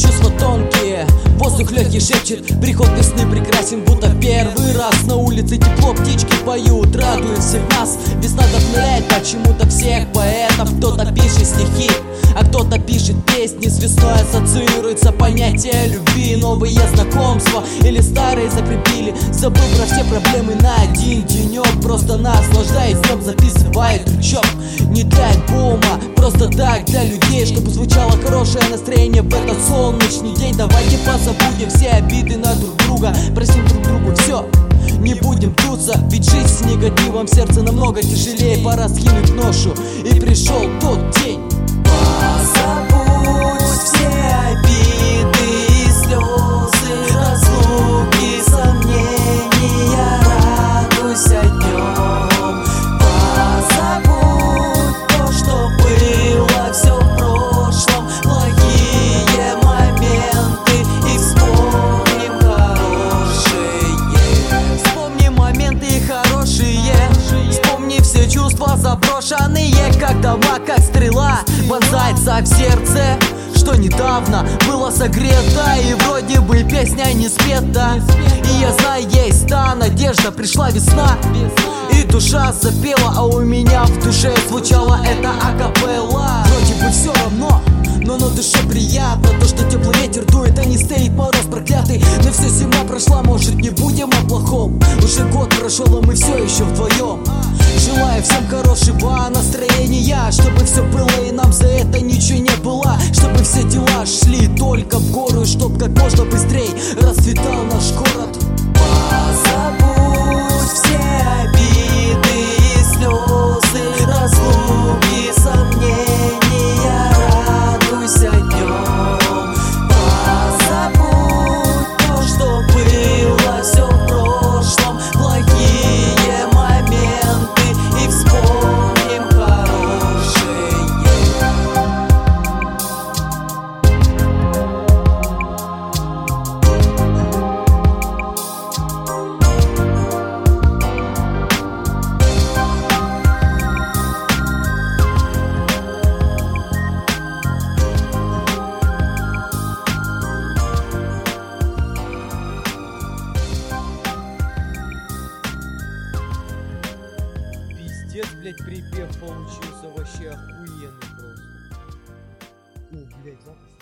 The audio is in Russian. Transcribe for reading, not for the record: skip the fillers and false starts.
чувства тонкие, воздух легкий шепчет, приход весны прекрасен, будто первый раз. На улице тепло, птички поют, радует всех нас. Весна вдохновляет почему-то всех поэтов. Кто-то пишет стихи, а кто-то пишет песни. С весной ассоциируется понятие любви. Новые знакомства или старые закрепили, забыл про все проблемы на один денек. Просто наслаждаясь днем, записывает крючок. Не для альбома, просто так, для людей, чтобы звучало хорошее настроение в этот солнечный день. Давайте позабудем все обиды на друг друга, простим друг другу все, не будем дуться. Ведь жизнь с негативом в сердце намного тяжелее. Пора скинуть ношу, и пришел тот день. Позабудь все обиды и слезы, разлуки, сомнения, радуйся днем. Позабудь то, что было, все в прошлом, плохие моменты, и вспомним хорошие. Вспомним моменты хорошие, вспомни все чувства заброшенные, как дома, как стрела вонзается в сердце, что недавно было согрето, и вроде бы песня не спета. И я знаю, есть та надежда, пришла весна, и душа запела, а у меня в душе звучала эта акапелла. Вроде бы все равно, но на душе приятно то, что теплый ветер дует, а не стоит мороз проклятый. Но все зима прошла, может не будем о плохом. Уже год прошел, а мы все еще вдвоем. Желаю всем хорошего настроения, чтобы все было и нам за это ничего не было. Чтобы все дела шли только в гору, и чтоб как можно быстрее расцветал наш город. Позабудь все обиды и слезы, разлуки, сомнения, радуйся днем. Позабудь то, что было, все в прошлом, плохие моменты, и вспомним хорошие. Пиздец, блять, припев получился вообще охуенный просто. О, блять, запись.